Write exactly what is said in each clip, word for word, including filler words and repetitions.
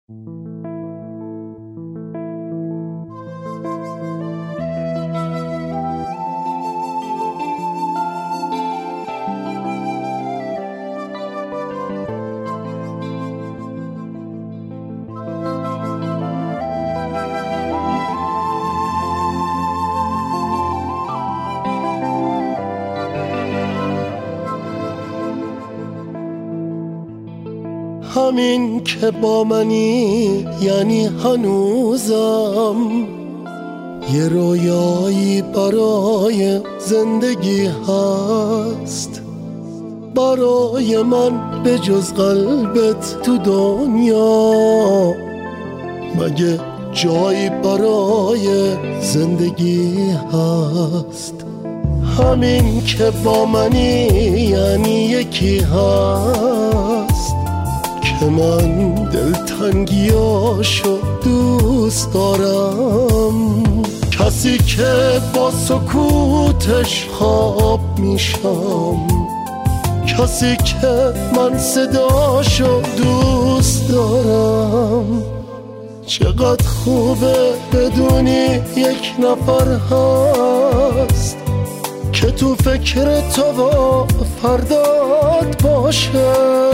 همین که با منی یعنی هنوزم یه رویایی برای زندگی هست، برای من به جز قلبت تو دنیا مگه جایی برای زندگی هست. همین که با منی یعنی یکی هست که من دلتنگیاشو دوست دارم، کسی که با سکوتش خواب میشم، کسی که من صداشو دوست دارم. چقدر خوبه بدونی یک نفر هست که تو فکر تو و فردات باشه.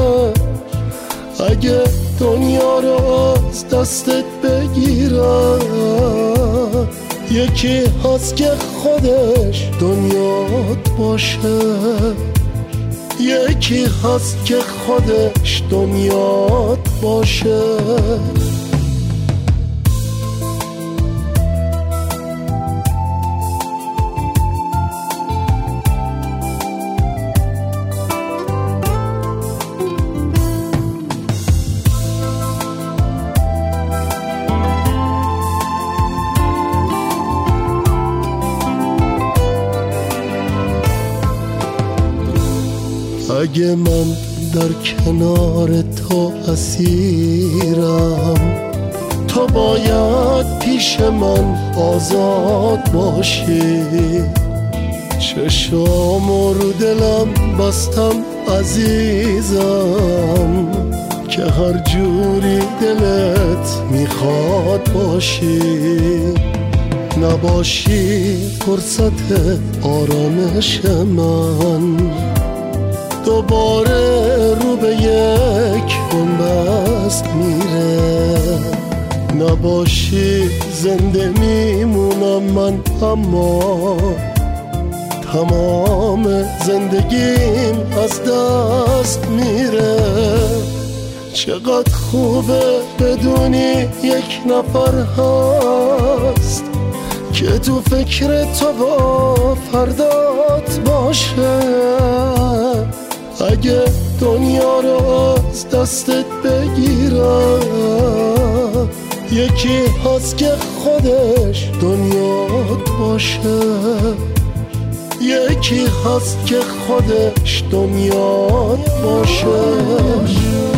اگه دنیا رو از دستت بگیرم یکی هست که خودش دنیات باشه، یکی هست که خودش دنیات باشه. اگه من در کنار تو اسیرم، تو باید پیش من آزاد باشی. چشامو رو دلم بستم عزیزم که هر جوری دلت میخواد باشی. نباشی فرصت آرامش من، دوباره رو به یک بنبست میره. نباشی زنده میمونم من، اما تمام زندگیم از دست میره. چقدر خوبه بدونی یک نفر هست که تو فکر تو با فردات باشه. اگه دنیا رو از دستت بگیرم یکی هست که خودش دنیات باشه، یکی هست که خودش دنیات باشه.